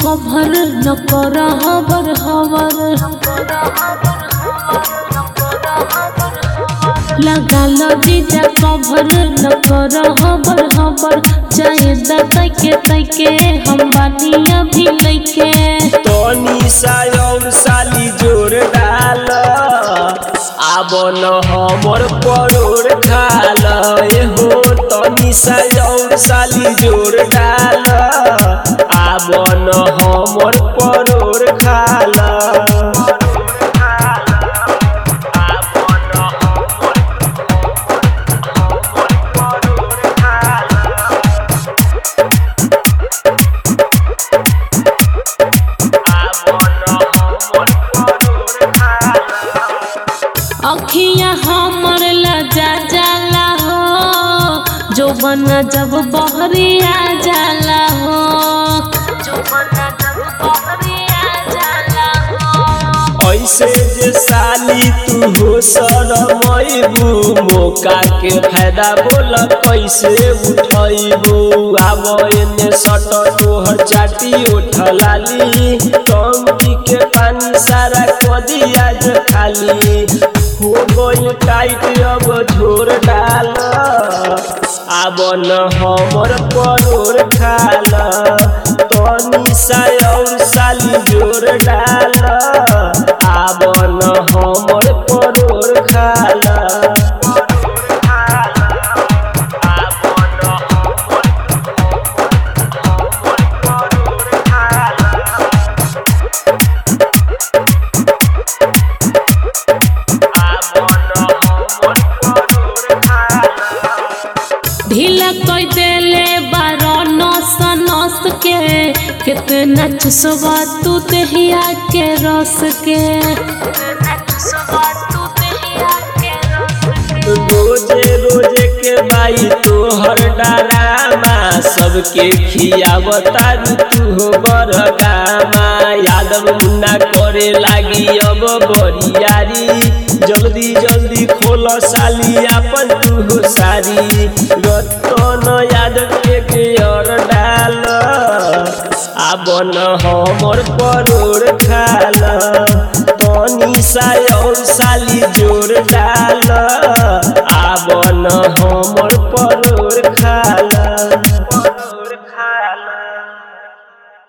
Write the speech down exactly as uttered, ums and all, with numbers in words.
cover न कर हबर हबर लगा लो जीजा कभर न कर हबर हबर चाहे तके तके हम बानिया भी लइके तनी सा और साली जोर डाल आब न हमर परोर खाल हो तनी सा और साली जोर डाल आब न हमर परोर खाल अखियाँ हमर लजा जाला हो जो बना जब बहरिया जाला हो जो बना जब बहरिया जाला हो ऐसे जे साली तू हो शरमैबू मौका के फायदा बोल कैसे उठैबू आब एने सट तोहर चाटी उठलाली टंकी के पानी सारा कदी आज खाली हो गई टाइट अब झोर डाल आब न हमर परोर खाल तनी सा और साली जोर डाल आब न हमर परोर खाल ढीला कोई देले बारो नस नस के कितना चुसवा तू दहिया के रस के रोजे रोजे के बाई तोहर डरामा सबके खियावता तू हो बरगामा यादव मुन्ना करे लागी अब बरियारी जल्दी जल्दी खोल साली अपन तू हो सारी रतन यादव के गेयर डाल आब न हमर परोर खाल तनी सा और साली जोर डाल